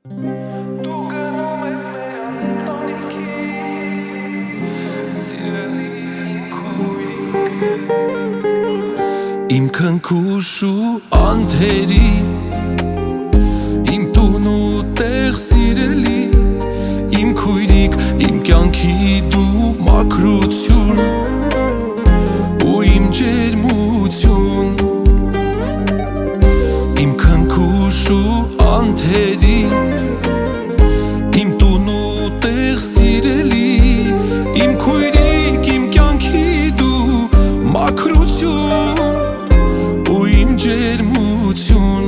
Դու գնում ես մեր ընտանիքից, սիրելի իմ քույրիկ, Իմ քնքուշ ու անթերի, իմ տուն ու տեղ սիրելի, իմ քույրիկ, իմ կյանքի դու մաքրություն ու իմ ջերմություն, իմ քնքուշ ու անթերի, իմ տուն ու տեղ սիրելի, իմ քույրիկ, իմ կյանքի դու մաքրություն ու իմ ջերմություն,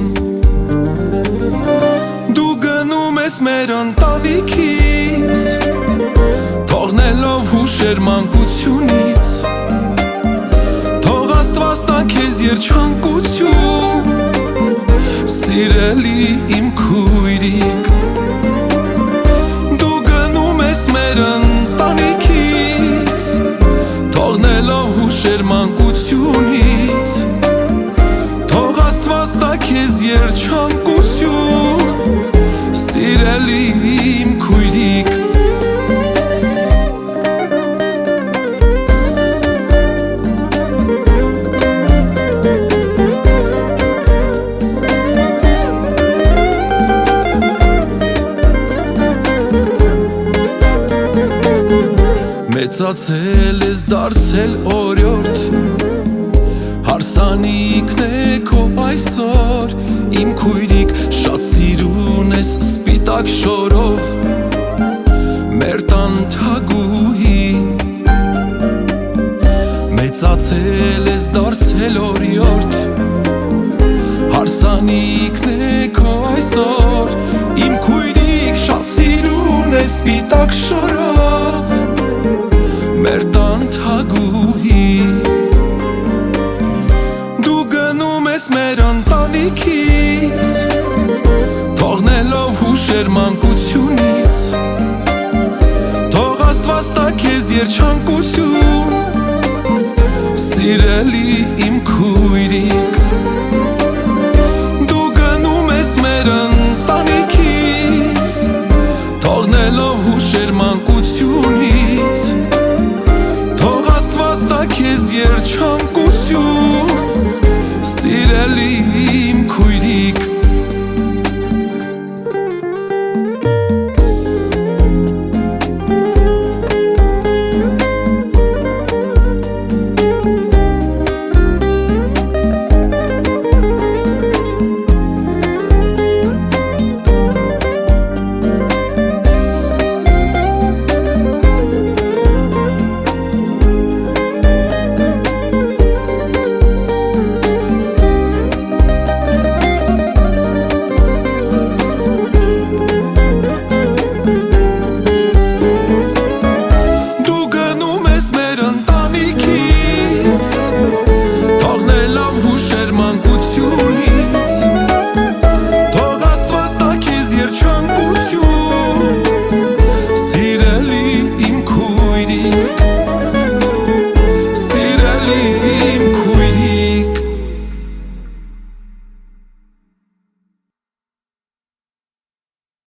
դու գնում ես մեր ընտանիքից, թողնելով հուշեր մանկությունից, թող Աստված տա քեզ երջանկություն, սիրելի իմ քույրիկ, դու գնում ես մեր ընտանիքից, թողնելով հուշեր մանկությունից, թող Աստված տա քեզ երջանկություն, սիրելի իմ քույրիկ, մեծացել ես դարձել օրյորդ, հարսանիքն է քո այսօր, իմ քույրիկ, շատ սիրուն ես սպիտակ շորով, մեր տան թագուհի, մեծացել ես դարձել օրյորդ, հարսանիքն է քո այսօր, իմ քույրիկ, շատ սիրուն ես սպիտակ շորով, մեր տան թագուհի, դու գնում ես մեր ընտանիքից, թողնելով հուշեր մանկությունից, թող Աստված տա քեզ երջանկություն, սիրելի իմ քույրիկ,